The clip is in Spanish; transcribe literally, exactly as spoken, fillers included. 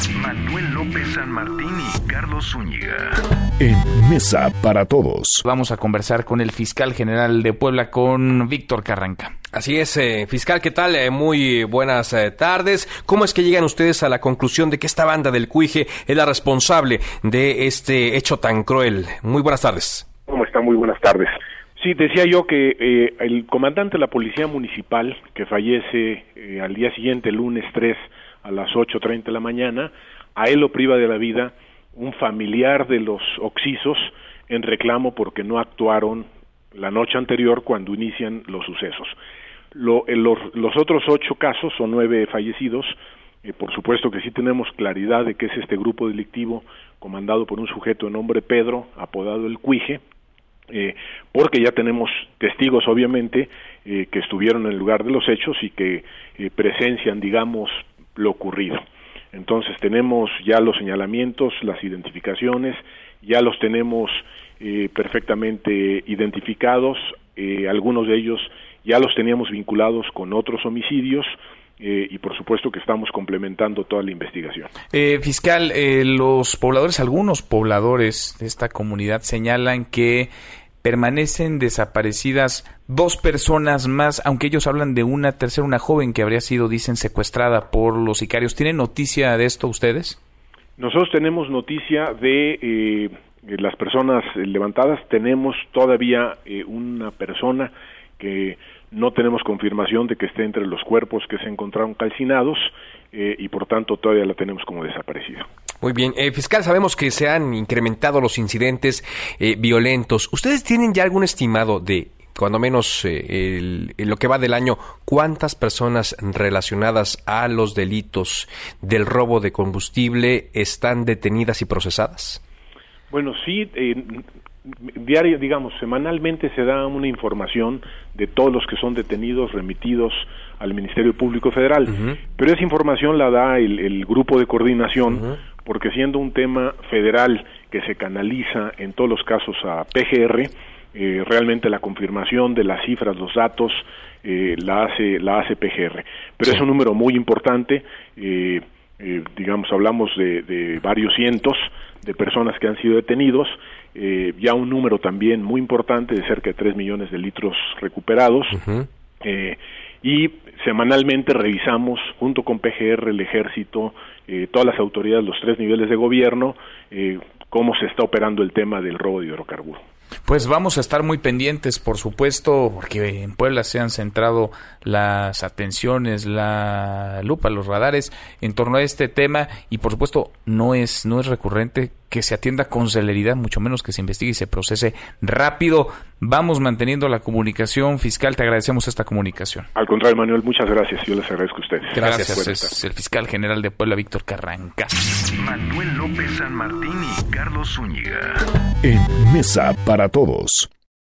Manuel López San Martín y Carlos Zúñiga. En Mesa para Todos. Vamos a conversar con el fiscal general de Puebla, con Víctor Carranca. Así es, eh, fiscal, ¿qué tal? Eh, muy buenas eh, tardes. ¿Cómo es que llegan ustedes a la conclusión de que esta banda del Cuije es la responsable de este hecho tan cruel? Muy buenas tardes. ¿Cómo está? Muy buenas tardes. Sí, decía yo que eh, el comandante de la Policía Municipal, que fallece eh, al día siguiente, lunes tres, a las ocho treinta de la mañana, a él lo priva de la vida un familiar de los occisos en reclamo porque no actuaron la noche anterior cuando inician los sucesos. Lo, eh, los, los otros ocho casos son nueve fallecidos. Eh, por supuesto que sí tenemos claridad de que es este grupo delictivo comandado por un sujeto de nombre Pedro, apodado el Cuije, eh, porque ya tenemos testigos, obviamente, eh, que estuvieron en el lugar de los hechos y que eh, presencian, digamos, lo ocurrido. Entonces tenemos ya los señalamientos, las identificaciones, ya los tenemos eh, perfectamente identificados, eh, algunos de ellos ya los teníamos vinculados con otros homicidios, eh, y por supuesto que estamos complementando toda la investigación. Eh, fiscal, eh, los pobladores, algunos pobladores de esta comunidad señalan que permanecen desaparecidas dos personas más, aunque ellos hablan de una tercera, una joven que habría sido, dicen, secuestrada por los sicarios. ¿Tienen noticia de esto ustedes? Nosotros tenemos noticia de eh, las personas levantadas. Tenemos todavía eh, una persona que no tenemos confirmación de que esté entre los cuerpos que se encontraron calcinados, eh, y por tanto todavía la tenemos como desaparecida. Muy bien. Eh, fiscal, sabemos que se han incrementado los incidentes eh, violentos. ¿Ustedes tienen ya algún estimado de, cuando menos eh, el, el, lo que va del año, cuántas personas relacionadas a los delitos del robo de combustible están detenidas y procesadas? Bueno, sí, eh, diario, digamos, semanalmente se da una información de todos los que son detenidos, remitidos al Ministerio Público Federal, uh-huh. pero esa información la da el, el grupo de coordinación, uh-huh. porque siendo un tema federal que se canaliza en todos los casos a P G R, eh, realmente la confirmación de las cifras, los datos, eh, la hace la hace P G R. Pero sí. Es un número muy importante, eh, eh, digamos, hablamos de, de varios cientos de personas que han sido detenidos, eh, ya un número también muy importante de cerca de tres millones de litros recuperados, uh-huh. eh, y semanalmente revisamos junto con P G R, el Ejército, eh, todas las autoridades, los tres niveles de gobierno, eh, cómo se está operando el tema del robo de hidrocarburos. Pues vamos a estar muy pendientes, por supuesto, porque en Puebla se han centrado las atenciones, la lupa, los radares en torno a este tema, y por supuesto no es no es recurrente que se atienda con celeridad, mucho menos que se investigue y se procese rápido. Vamos manteniendo la comunicación. Fiscal, te agradecemos esta comunicación. Al contrario, Manuel, muchas gracias. Yo les agradezco a ustedes. Gracias. gracias. Es el fiscal general de Puebla, Víctor Carranca. Manuel López San Martín y Carlos Zúñiga. En Mesa para Todos.